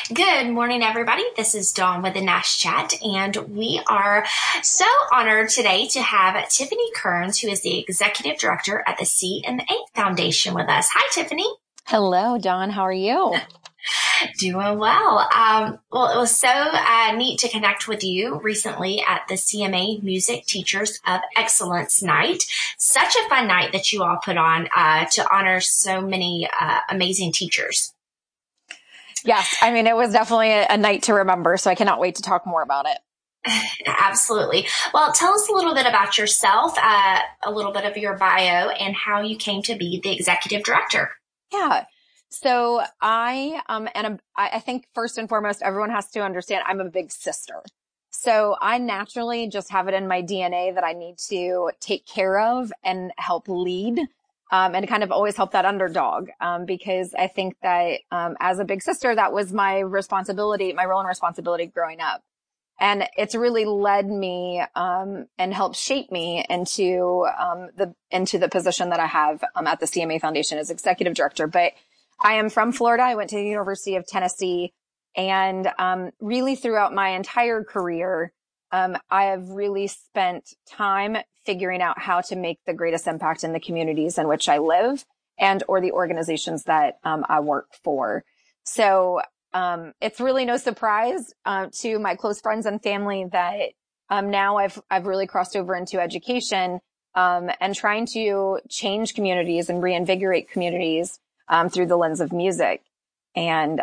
Good morning, everybody. This is Dawn with the Nash Chat, and we are so honored today to have Tiffany Kearns, who is the Executive Director at the CMA Foundation with us. Hi, Tiffany. Hello, Dawn. How are you? Doing well. It was so neat to connect with you recently at the CMA Music Teachers of Excellence Night. Such a fun night that you all put on to honor so many amazing teachers. Yes, it was definitely a night to remember, so I cannot wait to talk more about it. Absolutely. Well, tell us a little bit about yourself, a little bit of your bio, and how you came to be the executive director. Yeah. So I think first and foremost, everyone has to understand I'm a big sister. So I naturally just have it in my DNA that I need to take care of and help lead. And kind of always help that underdog, because I think that, as a big sister, that was my responsibility, my role and responsibility growing up. And it's really led me, and helped shape me into the position that I have, at the CMA Foundation as executive director. But I am from Florida. I went to the University of Tennessee, and, really throughout my entire career, I have really spent time figuring out how to make the greatest impact in the communities in which I live and or the organizations that I work for. So it's really no surprise to my close friends and family that now I've really crossed over into education and trying to change communities and reinvigorate communities through the lens of music. And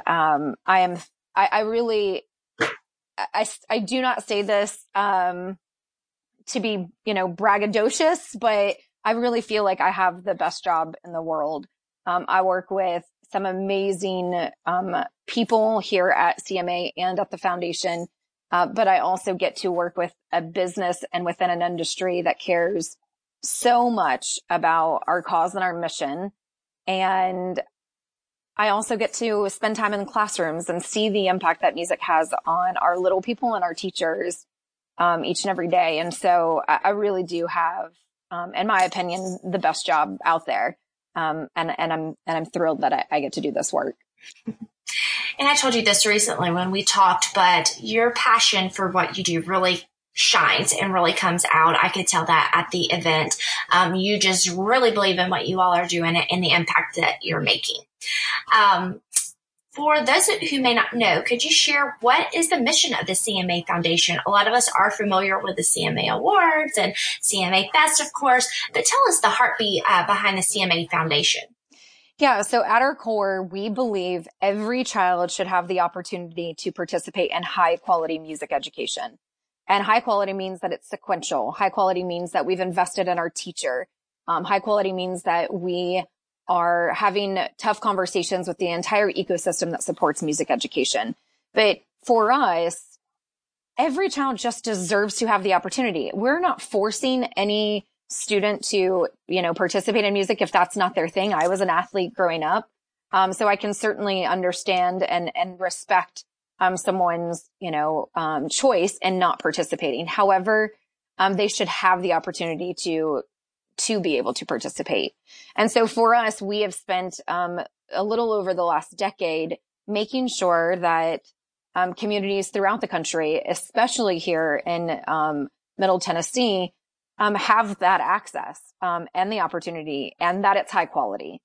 I do not say this to be, braggadocious, but I really feel like I have the best job in the world. I work with some amazing people here at CMA and at the foundation, but I also get to work with a business and within an industry that cares so much about our cause and our mission. And I also get to spend time in classrooms and see the impact that music has on our little people and our teachers each and every day. And so I really do have, in my opinion, the best job out there. And I'm thrilled that I get to do this work. And I told you this recently when we talked, but your passion for what you do really shines and really comes out. I could tell that at the event. You just really believe in what you all are doing and the impact that you're making. For those who may not know, could you share what is the mission of the CMA Foundation? A lot of us are familiar with the CMA Awards and CMA Fest, of course, but tell us the heartbeat behind the CMA Foundation. Yeah. So at our core, we believe every child should have the opportunity to participate in high quality music education. And high quality means that it's sequential. High quality means that we've invested in our teacher. High quality means that we are having tough conversations with the entire ecosystem that supports music education. But for us, every child just deserves to have the opportunity. We're not forcing any student to, participate in music if that's not their thing. I was an athlete growing up. So I can certainly understand and respect, someone's, choice in not participating. However, they should have the opportunity to be able to participate. And so for us, we have spent a little over the last decade making sure that communities throughout the country, especially here in Middle Tennessee, have that access and the opportunity, and that it's high quality.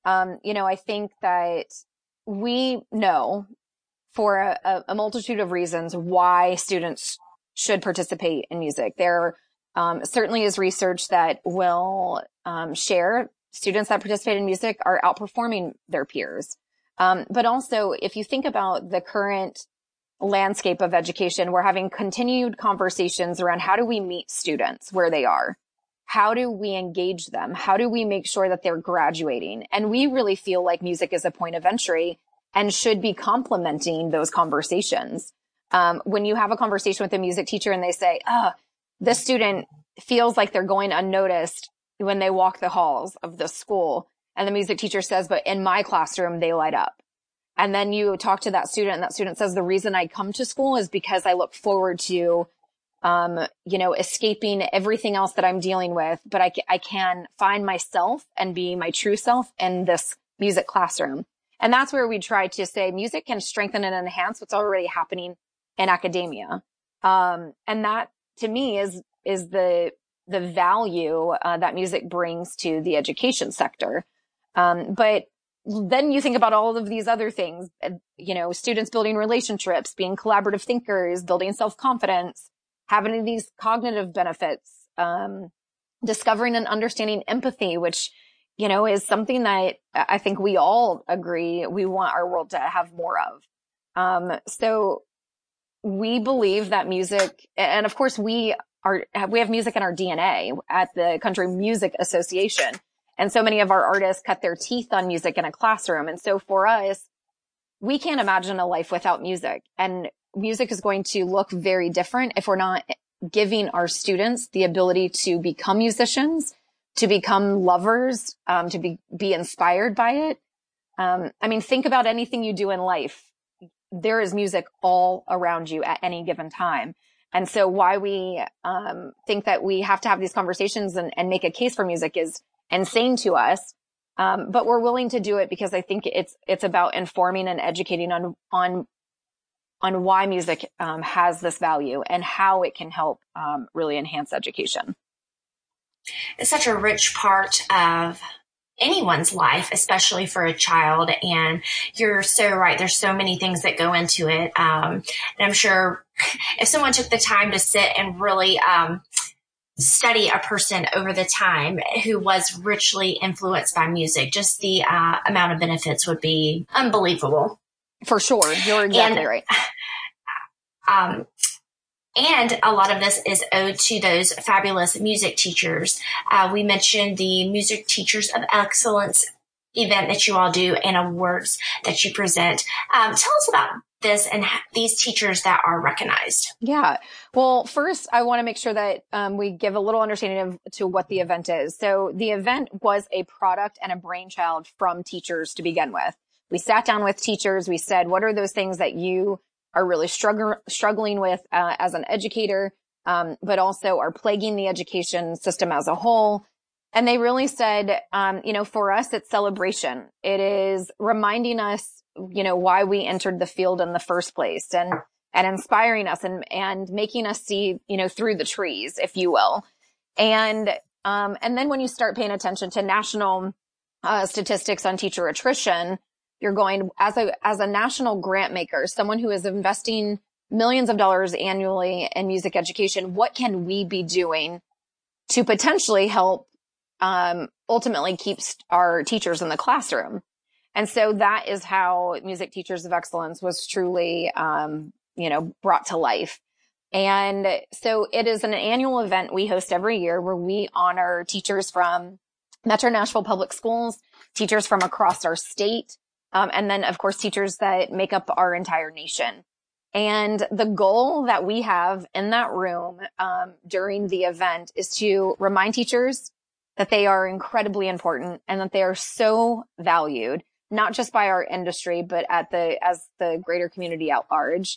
I think that we know for a multitude of reasons why students should participate in music. There certainly is research that will share students that participate in music are outperforming their peers. But also, if you think about the current landscape of education, we're having continued conversations around how do we meet students where they are? How do we engage them? How do we make sure that they're graduating? And we really feel like music is a point of entry and should be complementing those conversations. When you have a conversation with a music teacher and they say, this student feels like they're going unnoticed when they walk the halls of the school. And the music teacher says, but in my classroom, they light up. And then you talk to that student and that student says, the reason I come to school is because I look forward to, escaping everything else that I'm dealing with, but I can find myself and be my true self in this music classroom. And that's where we try to say music can strengthen and enhance what's already happening in academia. And that to me is the value that music brings to the education sector. But then you think about all of these other things, students building relationships, being collaborative thinkers, building self-confidence, having these cognitive benefits, discovering and understanding empathy, which, is something that I think we all agree we want our world to have more of. So we believe that music, and of course we have music in our DNA at the Country Music Association. And so many of our artists cut their teeth on music in a classroom. And so for us, we can't imagine a life without music. And music is going to look very different if we're not giving our students the ability to become musicians, to become lovers, to be inspired by it. Think about anything you do in life. There is music all around you at any given time. And so why we think that we have to have these conversations and make a case for music is insane to us. But we're willing to do it because I think it's about informing and educating on why music has this value and how it can help really enhance education. It's such a rich part of anyone's life, especially for a child. And you're so right. There's so many things that go into it. And I'm sure if someone took the time to sit and really study a person over the time who was richly influenced by music, just the amount of benefits would be unbelievable. For sure. You're exactly right. And a lot of this is owed to those fabulous music teachers. We mentioned the Music Teachers of Excellence event that you all do and awards that you present. Tell us about this and these teachers that are recognized. Yeah. Well, first, I want to make sure that we give a little understanding to what the event is. So the event was a product and a brainchild from teachers to begin with. We sat down with teachers. We said, what are those things that you are really struggling with as an educator, but also are plaguing the education system as a whole? And they really said, for us, it's celebration. It is reminding us, why we entered the field in the first place and inspiring us and making us see, through the trees, if you will. And then when you start paying attention to national statistics on teacher attrition, you're going as a national grant maker, someone who is investing millions of dollars annually in music education. What can we be doing to potentially help ultimately keep our teachers in the classroom? And so that is how Music Teachers of Excellence was truly, brought to life. And so it is an annual event we host every year where we honor teachers from Metro Nashville Public Schools, teachers from across our state, and then, of course, teachers that make up our entire nation. And the goal that we have in that room during the event is to remind teachers that they are incredibly important and that they are so valued, not just by our industry, but as the greater community at large.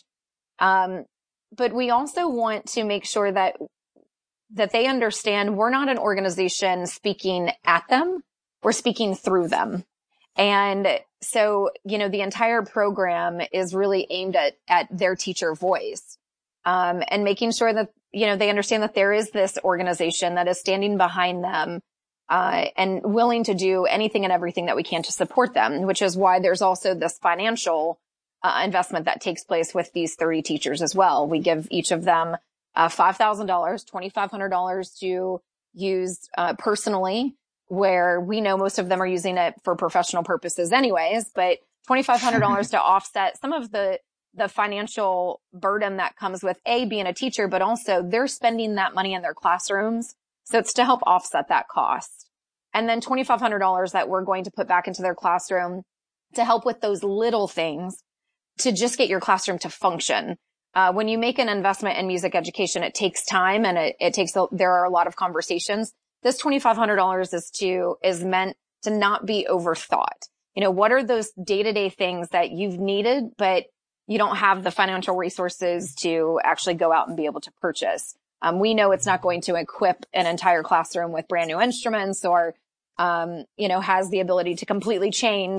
But we also want to make sure that they understand we're not an organization speaking at them, we're speaking through them. And so, the entire program is really aimed at their teacher voice, and making sure that, they understand that there is this organization that is standing behind them, and willing to do anything and everything that we can to support them, which is why there's also this financial investment that takes place with these 30 teachers as well. We give each of them $5,000, $2,500 to use personally, where we know most of them are using it for professional purposes anyways, but $2,500 to offset some of the financial burden that comes with being a teacher, but also they're spending that money in their classrooms. So it's to help offset that cost. And then $2,500 that we're going to put back into their classroom to help with those little things to just get your classroom to function. When you make an investment in music education, it takes time and there are a lot of conversations. This $2,500 is meant to not be overthought. What are those day-to-day things that you've needed, but you don't have the financial resources to actually go out and be able to purchase? We know it's not going to equip an entire classroom with brand new instruments or, has the ability to completely change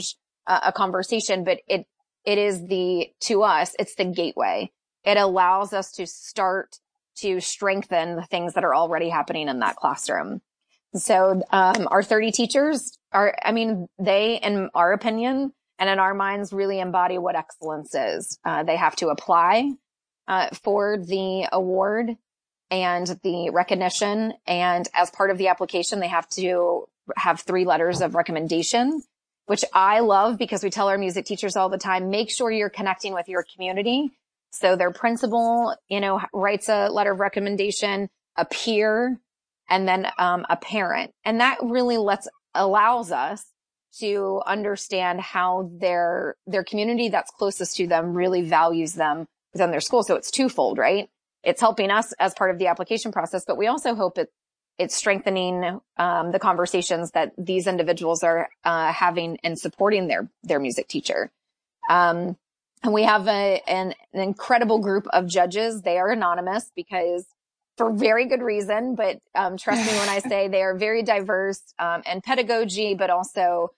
a conversation, but it is to us, it's the gateway. It allows us to start to strengthen the things that are already happening in that classroom. So, our 30 teachers they, in our opinion and in our minds, really embody what excellence is. They have to apply, for the award and the recognition. And as part of the application, they have to have 3 letters of recommendation, which I love because we tell our music teachers all the time, make sure you're connecting with your community. So their principal, writes a letter of recommendation, a peer, and then a parent. And that really allows us to understand how their community that's closest to them really values them within their school. So it's twofold, right? It's helping us as part of the application process, but we also hope it's strengthening the conversations that these individuals are having and supporting their music teacher. And we have an incredible group of judges. They are anonymous because for very good reason, but trust me when I say they are very diverse in pedagogy, but also,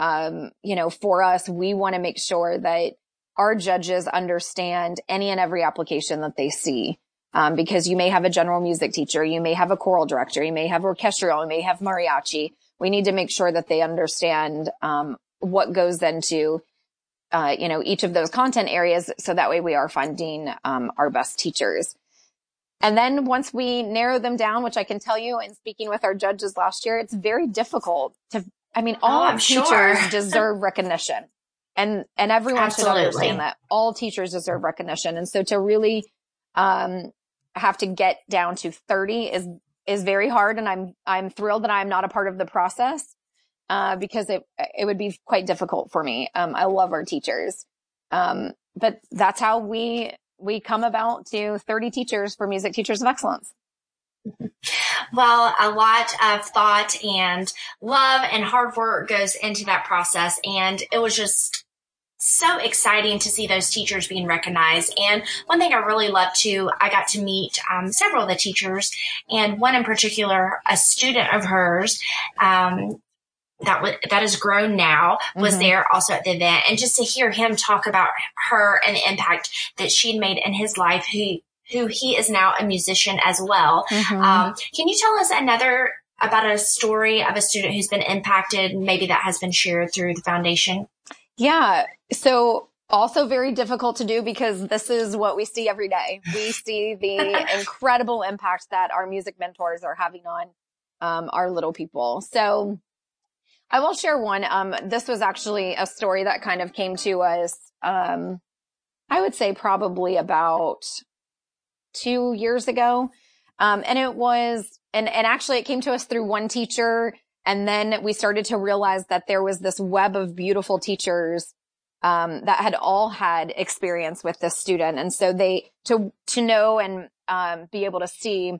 for us, we want to make sure that our judges understand any and every application that they see. Because you may have a general music teacher, you may have a choral director, you may have orchestral, you may have mariachi. We need to make sure that they understand what goes into each of those content areas. So that way we are finding our best teachers. And then once we narrow them down, which I can tell you in speaking with our judges last year, it's very difficult all teachers deserve recognition and everyone should understand that all teachers deserve recognition. And so to really have to get down to 30 is very hard. And I'm thrilled that I'm not a part of the process. Because it would be quite difficult for me. I love our teachers. But that's how we come about to 30 teachers for Music Teachers of Excellence. Well, a lot of thought and love and hard work goes into that process. And it was just so exciting to see those teachers being recognized. And one thing I really loved too, I got to meet several of the teachers, and one in particular, a student of hers, that is grown now, was there also at the event. And just to hear him talk about her and the impact that she'd made in his life, who he is now a musician as well. Can you tell us about a story of a student who's been impacted, maybe that has been shared through the foundation? Yeah. So also very difficult to do because this is what we see every day. We see the incredible impact that our music mentors are having on our little people. So I will share one. This was actually a story that kind of came to us, I would say probably about 2 years ago. And it was, and actually it came to us through one teacher. And then we started to realize that there was this web of beautiful teachers, that had all had experience with this student. And so to know and, be able to see,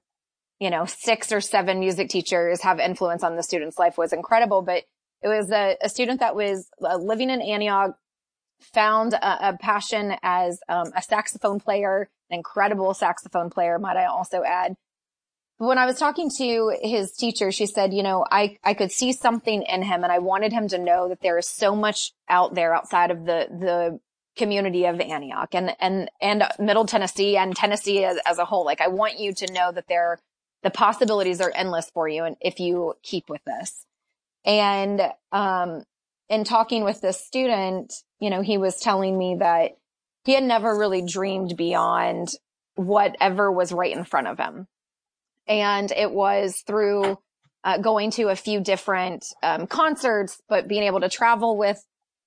6 or 7 music teachers have influence on the student's life was incredible. But it was a student that was living in Antioch, found a passion as a saxophone player, an incredible saxophone player, might I also add. When I was talking to his teacher, she said, I could see something in him and I wanted him to know that there is so much out there outside of the community of Antioch and Middle Tennessee and Tennessee as a whole. Like, I want you to know that the possibilities are endless for you. And if you keep with this. And, in talking with this student, he was telling me that he had never really dreamed beyond whatever was right in front of him. And it was through, going to a few different, concerts, but being able to travel with,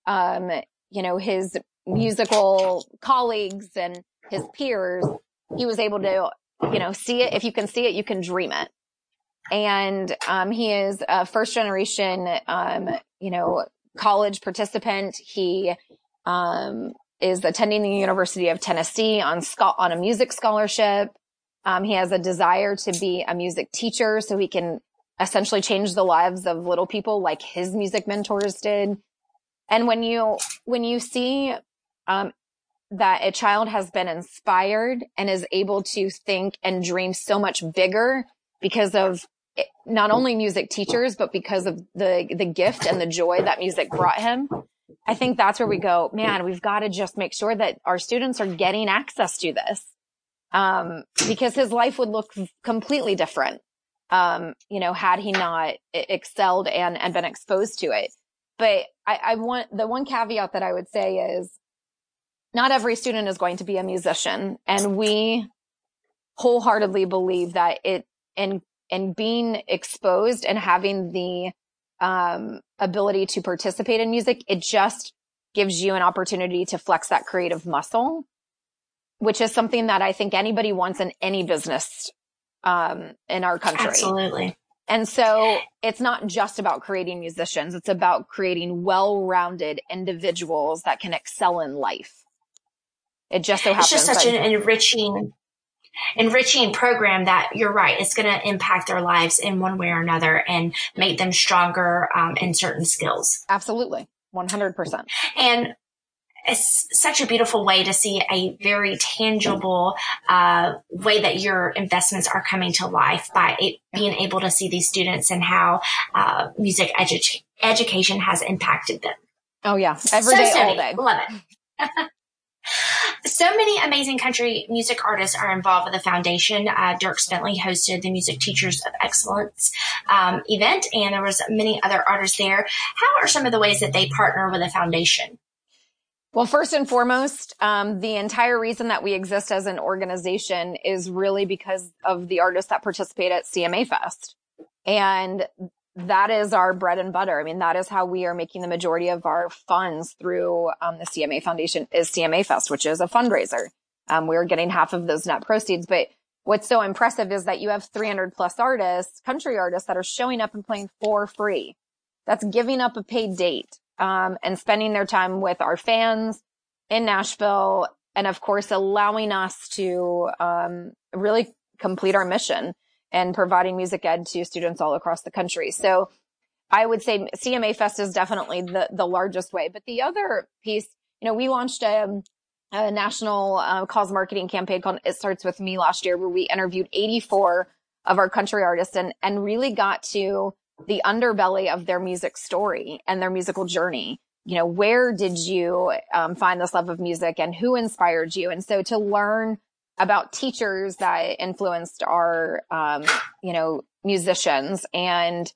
his musical colleagues and his peers, he was able to, see it. If you can see it, you can dream it. And, he is a first generation, college participant. He, is attending the University of Tennessee on a music scholarship. He has a desire to be a music teacher so he can essentially change the lives of little people like his music mentors did. And when you see, that a child has been inspired and is able to think and dream so much bigger because of not only music teachers, but because of the gift and the joy that music brought him, I think that's where we go, man, we've got to just make sure that our students are getting access to this. Because his life would look completely different, had he not excelled and been exposed to it. But I want, the one caveat that I would say is not every student is going to be a musician. And we wholeheartedly believe that in being exposed and having the ability to participate in music, it just gives you an opportunity to flex that creative muscle, which is something that I think anybody wants in any business in our country. Absolutely. And so it's not just about creating musicians. It's about creating well-rounded individuals that can excel in life. It just so happens. It's just such an enriching program that you're right. It's going to impact their lives in one way or another and make them stronger in certain skills. Absolutely. 100%. And it's such a beautiful way to see a very tangible way that your investments are coming to life by being able to see these students and how music education has impacted them. Oh, yeah. Every day, all day. Love it. So many amazing country music artists are involved with the foundation. Dierks Bentley hosted the Music Teachers of Excellence event, and there was many other artists there. How are some of the ways that they partner with the foundation? Well, first and foremost, the entire reason that we exist as an organization is really because of the artists that participate at CMA Fest. And that is our bread and butter. I mean, that is how we are making the majority of our funds through the CMA Foundation is CMA Fest, which is a fundraiser. We're getting half of those net proceeds. But what's so impressive is that you have 300 plus artists, country artists that are showing up and playing for free. That's giving up a paid date. And spending their time with our fans in Nashville, and of course, allowing us to really complete our mission and providing music ed to students all across the country. So I would say CMA Fest is definitely the largest way. But the other piece, we launched a national cause marketing campaign called It Starts With Me last year, where we interviewed 84 of our country artists and really got to the underbelly of their music story and their musical journey. Where did you find this love of music and who inspired you? And so to learn about teachers that influenced our, musicians and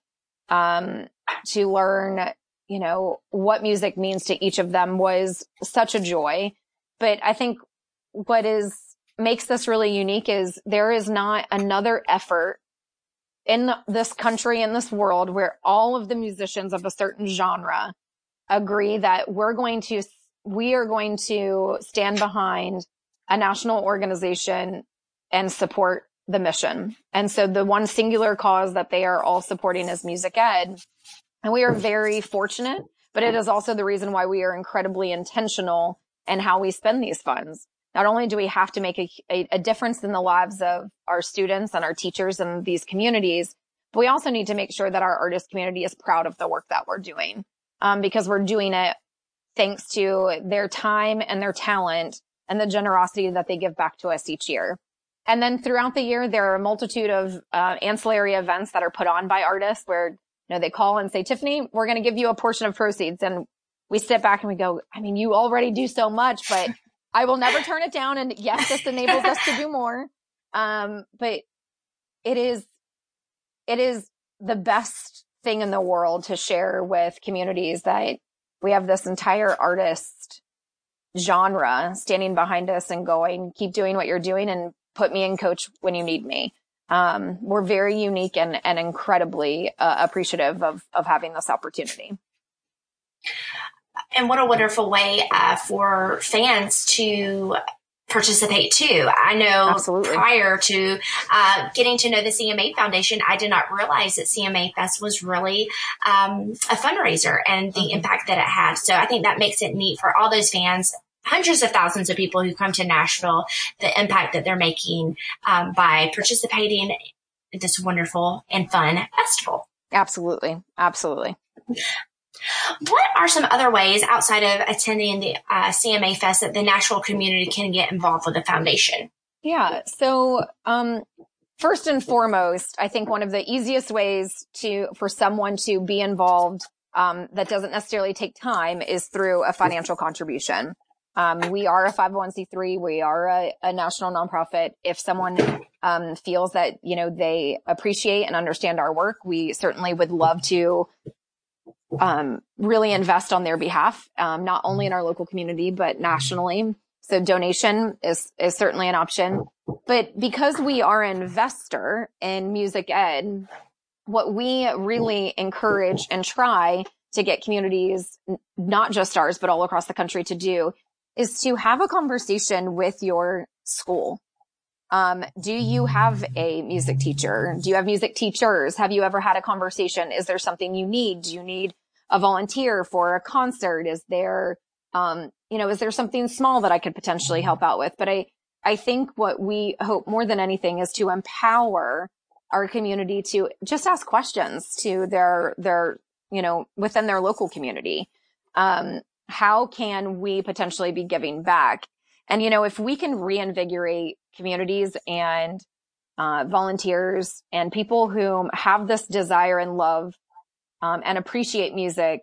to learn, what music means to each of them was such a joy. But I think what makes this really unique is there is not another effort in this country, in this world, where all of the musicians of a certain genre agree that we are going to stand behind a national organization and support the mission. And so the one singular cause that they are all supporting is music ed. And we are very fortunate, but it is also the reason why we are incredibly intentional in how we spend these funds. Not only do we have to make a difference in the lives of our students and our teachers in these communities, but we also need to make sure that our artist community is proud of the work that we're doing, because we're doing it thanks to their time and their talent and the generosity that they give back to us each year. And then throughout the year, there are a multitude of ancillary events that are put on by artists where they call and say, Tiffany, we're going to give you a portion of proceeds. And we sit back and we go, I mean, you already do so much, but I will never turn it down. And yes, this enables us to do more. But it is the best thing in the world to share with communities that we have this entire artist genre standing behind us and going, keep doing what you're doing and put me in coach when you need me. We're very unique and incredibly appreciative of having this opportunity. And what a wonderful way for fans to participate too. I know Absolutely. Prior to getting to know the CMA Foundation, I did not realize that CMA Fest was really a fundraiser and the impact that it had. So I think that makes it neat for all those fans, hundreds of thousands of people who come to Nashville, the impact that they're making by participating in this wonderful and fun festival. Absolutely. Absolutely. What are some other ways outside of attending the CMA Fest that the Nashville community can get involved with the foundation? Yeah. So, first and foremost, I think one of the easiest ways for someone to be involved that doesn't necessarily take time is through a financial contribution. We are a 501c3. We are a national nonprofit. If someone feels that, they appreciate and understand our work, we certainly would love to really invest on their behalf, not only in our local community, but nationally. So donation is certainly an option. But because we are an investor in music ed, what we really encourage and try to get communities, not just ours, but all across the country to do, is to have a conversation with your school. Do you have a music teacher? Do you have music teachers? Have you ever had a conversation? Is there something you need? Do you need a volunteer for a concert? Is there, is there something small that I could potentially help out with? But I think what we hope more than anything is to empower our community to just ask questions to their within their local community. How can we potentially be giving back? And, if we can reinvigorate communities and volunteers and people who have this desire and love and appreciate music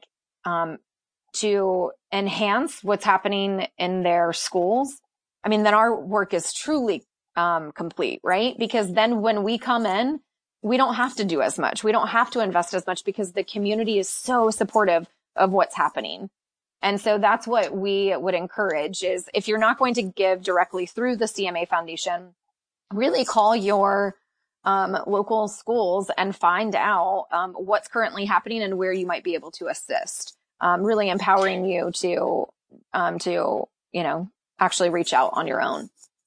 to enhance what's happening in their schools, then our work is truly complete, right? Because then when we come in, we don't have to do as much. We don't have to invest as much because the community is so supportive of what's happening. And so that's what we would encourage is if you're not going to give directly through the CMA Foundation, really call your local schools and find out what's currently happening and where you might be able to assist. Really empowering you to actually reach out on your own.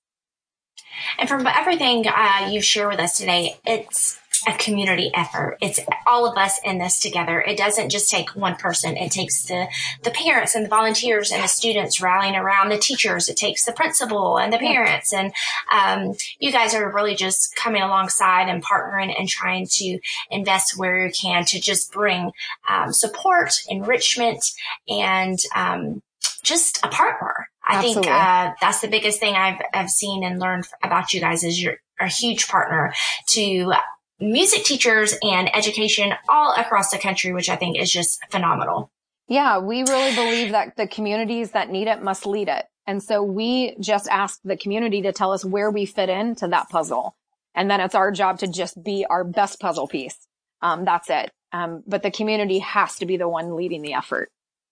And from everything you've shared with us today, it's a community effort. It's all of us in this together. It doesn't just take one person. It takes the parents and the volunteers and the students rallying around the teachers. It takes the principal and the parents. And you guys are really just coming alongside and partnering and trying to invest where you can to just bring support, enrichment, and just a partner. I think that's the biggest thing I've seen and learned about you guys is you're a huge partner to music teachers and education all across the country, which I think is just phenomenal. Yeah, we really believe that the communities that need it must lead it. And so we just ask the community to tell us where we fit into that puzzle. And then it's our job to just be our best puzzle piece. That's it. But the community has to be the one leading the effort.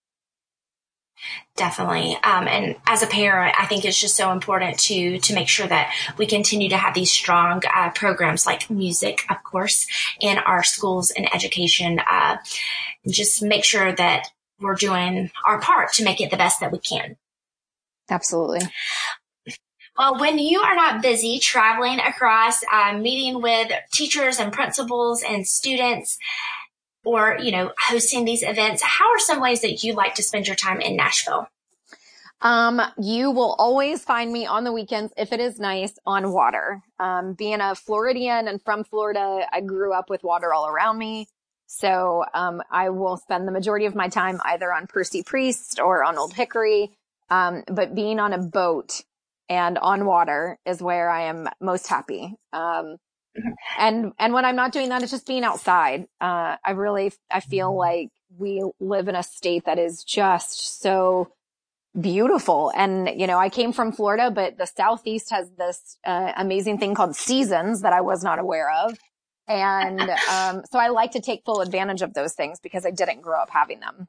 Definitely. And as a parent, I think it's just so important to make sure that we continue to have these strong programs like music, of course, in our schools and education. Just make sure that we're doing our part to make it the best that we can. Absolutely. Well, when you are not busy traveling across, meeting with teachers and principals and students, or, hosting these events, how are some ways that you like to spend your time in Nashville? You will always find me on the weekends, if it is nice, on water. Being a Floridian and from Florida, I grew up with water all around me. So, I will spend the majority of my time either on Percy Priest or on Old Hickory. But being on a boat and on water is where I am most happy. And when I'm not doing that, it's just being outside. I feel like we live in a state that is just so beautiful. And, I came from Florida, but the Southeast has this amazing thing called seasons that I was not aware of. And so I like to take full advantage of those things because I didn't grow up having them.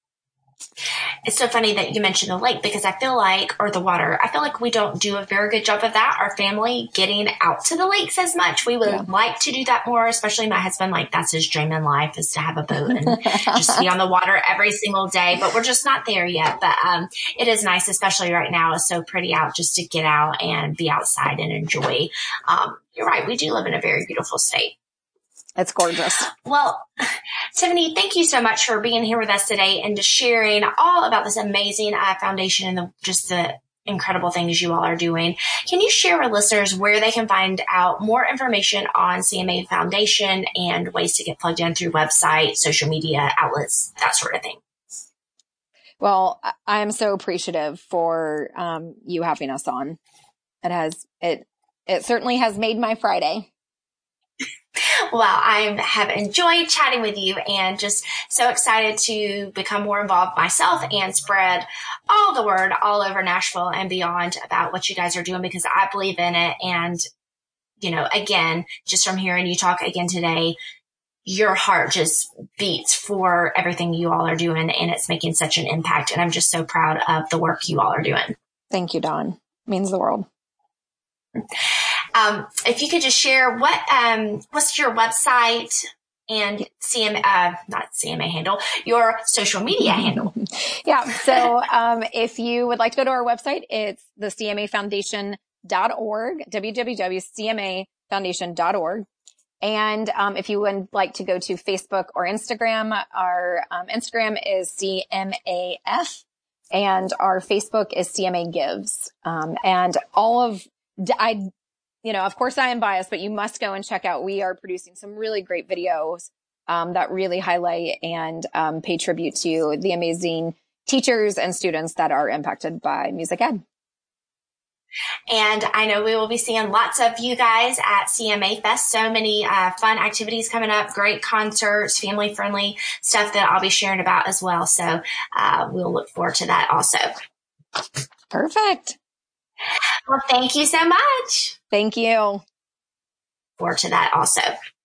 It's so funny that you mentioned the lake because or the water, I feel like we don't do a very good job of that. Our family getting out to the lakes as much. We would like to do that more, especially my husband. That's his dream in life is to have a boat and just be on the water every single day, but we're just not there yet. But, it is nice, especially right now. It's so pretty out just to get out and be outside and enjoy. You're right. We do live in a very beautiful state. It's gorgeous. Well, Tiffany, thank you so much for being here with us today and just sharing all about this amazing foundation and the incredible things you all are doing. Can you share with listeners where they can find out more information on CMA Foundation and ways to get plugged in through website, social media outlets, that sort of thing? Well, I am so appreciative for you having us on. It certainly has made my Friday. Well, I have enjoyed chatting with you and just so excited to become more involved myself and spread all the word all over Nashville and beyond about what you guys are doing, because I believe in it. And, again, just from hearing you talk again today, your heart just beats for everything you all are doing, and it's making such an impact. And I'm just so proud of the work you all are doing. Thank you, Dawn. It means the world. If you could just share what's your website and not CMA handle, your social media handle. Yeah. So, if you would like to go to our website, it's the CMAfoundation.org, www.cmafoundation.org. And, if you would like to go to Facebook or Instagram, our Instagram is CMAF and our Facebook is CMA Gives. And all of, of course I am biased, but you must go and check out. We are producing some really great videos that really highlight and pay tribute to the amazing teachers and students that are impacted by music ed. And I know we will be seeing lots of you guys at CMA Fest. So many fun activities coming up, great concerts, family-friendly stuff that I'll be sharing about as well. So we'll look forward to that also. Perfect. Well, thank you so much. Thank you. Forward to that also.